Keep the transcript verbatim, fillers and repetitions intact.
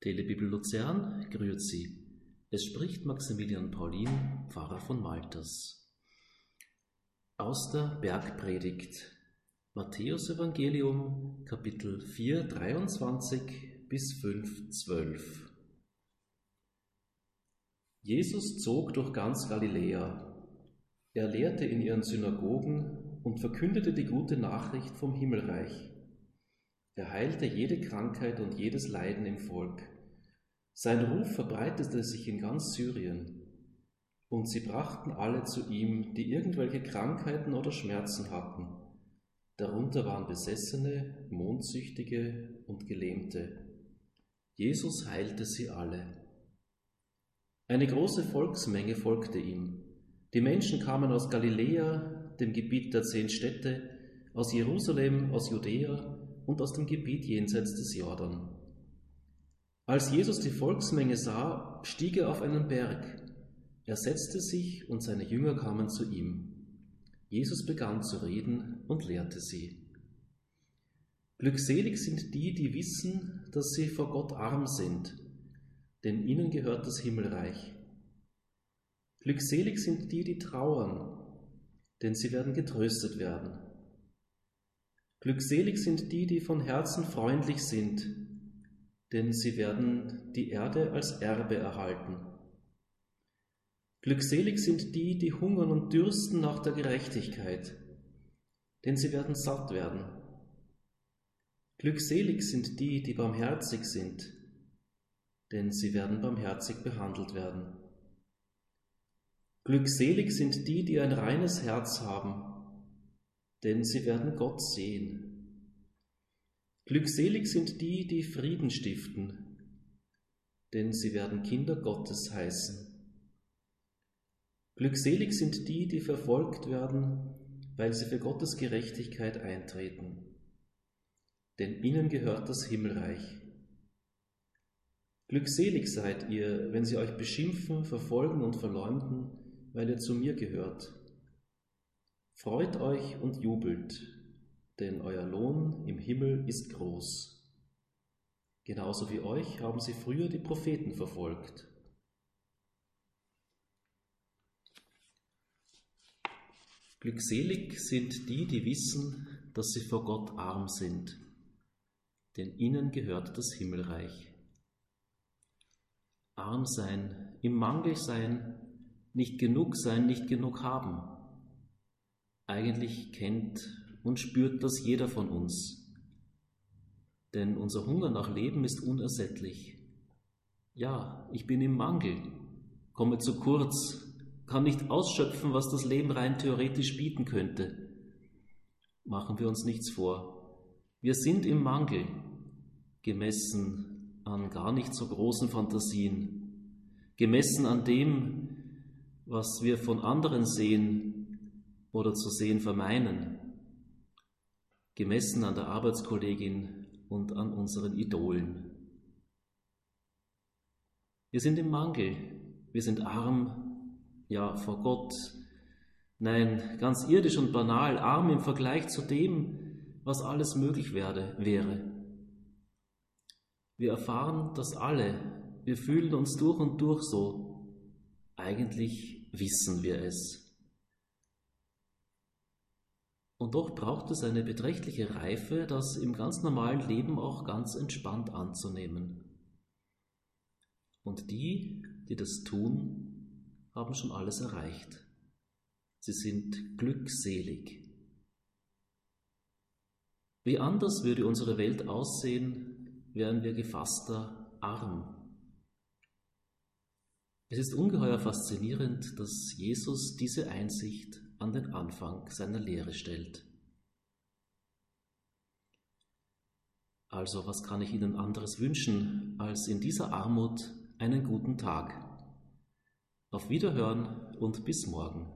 Telebibel Luzern grüezi. Es spricht Maximilian Paulin, Pfarrer von Malters. Aus der Bergpredigt, Matthäus Evangelium, Kapitel vier, dreiundzwanzig bis fünf, zwölf. Jesus zog durch ganz Galiläa. Er lehrte in ihren Synagogen und verkündete die gute Nachricht vom Himmelreich. Er heilte jede Krankheit und jedes Leiden im Volk. Sein Ruf verbreitete sich in ganz Syrien. Und sie brachten alle zu ihm, die irgendwelche Krankheiten oder Schmerzen hatten. Darunter waren Besessene, Mondsüchtige und Gelähmte. Jesus heilte sie alle. Eine große Volksmenge folgte ihm. Die Menschen kamen aus Galiläa, dem Gebiet der zehn Städte, aus Jerusalem, aus Judäa und aus dem Gebiet jenseits des Jordan. Als Jesus die Volksmenge sah, stieg er auf einen Berg. Er setzte sich und seine Jünger kamen zu ihm. Jesus begann zu reden und lehrte sie. Glückselig sind die, die wissen, dass sie vor Gott arm sind, denn ihnen gehört das Himmelreich. Glückselig sind die, die trauern, denn sie werden getröstet werden. Glückselig sind die, die von Herzen freundlich sind, denn sie werden die Erde als Erbe erhalten. Glückselig sind die, die hungern und dürsten nach der Gerechtigkeit, denn sie werden satt werden. Glückselig sind die, die barmherzig sind, denn sie werden barmherzig behandelt werden. Glückselig sind die, die ein reines Herz haben, denn sie werden Gott sehen. Glückselig sind die, die Frieden stiften, denn sie werden Kinder Gottes heißen. Glückselig sind die, die verfolgt werden, weil sie für Gottes Gerechtigkeit eintreten, denn ihnen gehört das Himmelreich. Glückselig seid ihr, wenn sie euch beschimpfen, verfolgen und verleumden, weil ihr zu mir gehört. Freut euch und jubelt, denn euer Lohn im Himmel ist groß. Genauso wie euch haben sie früher die Propheten verfolgt. Glückselig sind die, die wissen, dass sie vor Gott arm sind, denn ihnen gehört das Himmelreich. Arm sein, im Mangel sein, nicht genug sein, nicht genug haben. Eigentlich kennt und spürt das jeder von uns. Denn unser Hunger nach Leben ist unersättlich. Ja, ich bin im Mangel, komme zu kurz, kann nicht ausschöpfen, was das Leben rein theoretisch bieten könnte. Machen wir uns nichts vor. Wir sind im Mangel, gemessen an gar nicht so großen Fantasien, gemessen an dem, was wir von anderen sehen oder zu sehen vermeinen, gemessen an der Arbeitskollegin und an unseren Idolen. Wir sind im Mangel, wir sind arm, ja, vor Gott, nein, ganz irdisch und banal, arm im Vergleich zu dem, was alles möglich werde, wäre. Wir erfahren das alle, wir fühlen uns durch und durch so. Eigentlich wissen wir es. Und doch braucht es eine beträchtliche Reife, das im ganz normalen Leben auch ganz entspannt anzunehmen. Und die, die das tun, haben schon alles erreicht. Sie sind glückselig. Wie anders würde unsere Welt aussehen, wären wir gefasster arm. Es ist ungeheuer faszinierend, dass Jesus diese Einsicht an den Anfang seiner Lehre stellt. Also, was kann ich Ihnen anderes wünschen, als in dieser Armut einen guten Tag? Auf Wiederhören und bis morgen.